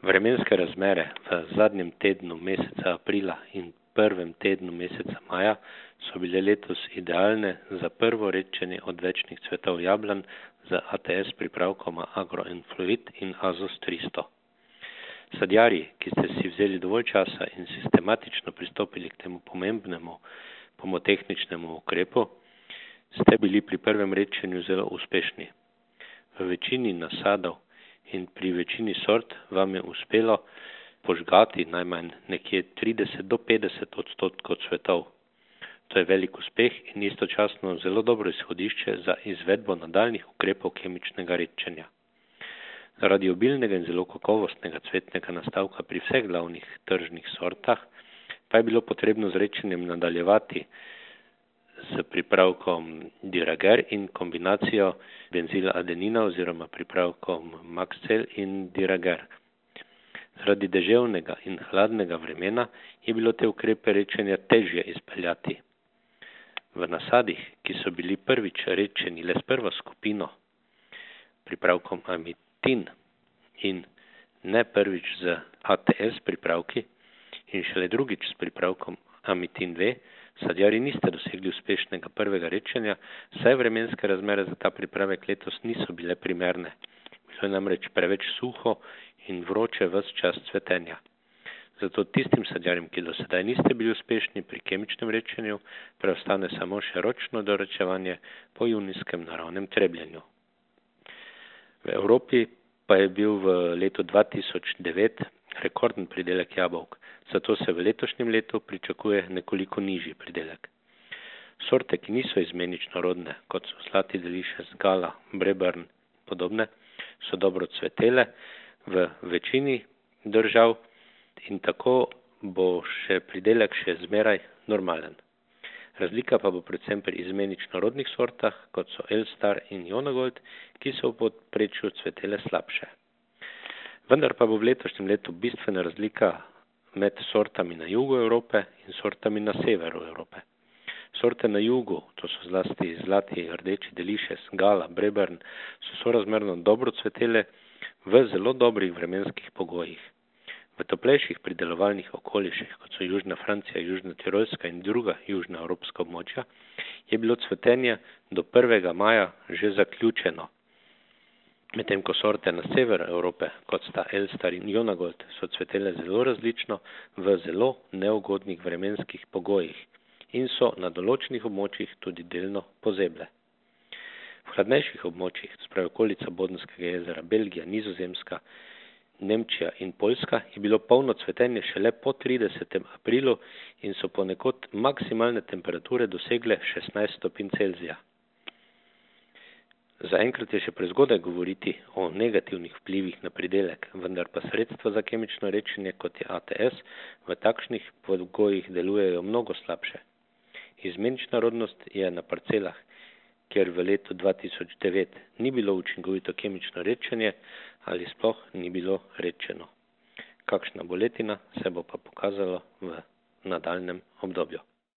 Vremenske razmere v zadnjem tednu meseca aprila in prvem tednu meseca maja so bile letos idealne za prvo redčenje odvečnih cvetov jablan z ATS pripravkoma Agroinfluid in Azos 300. Sadjarji, ki ste si vzeli dovolj časa in sistematično pristopili k temu pomembnemu pomotehničnemu ukrepu, ste bili pri prvem redčenju zelo uspešni. V večini nasadov in pri večini sort vam je uspelo požgati najmanj nekje 30 do 50% cvetov. To je velik uspeh in istočasno zelo dobro izhodišče za izvedbo nadaljnih ukrepov kemičnega redčenja. Zaradi obilnega in zelo kakovostnega cvetnega nastavka pri vseh glavnih tržnih sortah pa je bilo potrebno z redčenjem nadaljevati s pripravkom Dirager in kombinacijo benzila adenina oziroma pripravkom Maxcel in Dirager. Zaradi deževnega in hladnega vremena je bilo te ukrepe redčenja težje izpeljati. V nasadih, ki so bili prvič redčeni le s prvo skupino pripravkom Amitin in ne prvič z ATS pripravki in šele drugič s pripravkom Amitin 2, sadjarji niste dosegli uspešnega prvega redčenja, saj vremenske razmere za ta pripravek letos niso bile primerne. Bilo je namreč preveč suho in vroče ves čas cvetenja. Zato tistim sadjarjem, ki do sedaj niste bili uspešni pri kemičnem redčenju, preostane samo še ročno dorečevanje po junijskem naravnem trebljenju. V Evropi pa je bil v letu 2009 rekorden pridelek jabolk, zato se v letošnjem letu pričakuje nekoliko nižji pridelek. Sorte, ki niso izmenično rodne, kot so Zlati Delicious, Gala, Breburn podobne, so dobro cvetele v večini držav in tako bo pridelek še zmeraj normalen. Razlika pa bo predvsem pri izmenično rodnih sortah, kot so Elstar in Jonagold, ki so v podprečju cvetele slabše. Vendar pa bo v letošnjem letu bistvena razlika med sortami na jugu Evrope in sortami na severu Evrope. Sorte na jugu, to so zlasti Zlati, Rdeči Delicious, Gala, Breburn, so sorazmerno dobro cvetele v zelo dobrih vremenskih pogojih. V toplejših pridelovalnih okoliših, kot so Južna Francija, Južna Tirolska in druga južna evropska območja, je bilo cvetenje do 1. maja že zaključeno. Medtem ko sorte na severu Evrope, kot sta Elstar in Jonagold, so cvetele zelo različno v zelo neugodnih vremenskih pogojih in so na določenih območjih tudi delno pozeble. V hladnejših območjih, spravi okolica Bodenskega jezera, Belgija, Nizozemska, Nemčija in Poljska, je bilo polno cvetenje šele po 30. aprilu in so ponekod maksimalne temperature dosegle 16 stopinj Celzija. Zaenkrat je še prezgodaj govoriti o negativnih vplivih na pridelek, vendar pa sredstva za kemično redčenje, kot je ATS, v takšnih pogojih delujejo mnogo slabše. Izmenična rodnost je na parcelah, kjer v letu 2009 ni bilo učinkovito kemično redčenje ali sploh ni bilo redčeno. Kakšna bo letina, se bo pa pokazalo v nadaljnjem obdobju.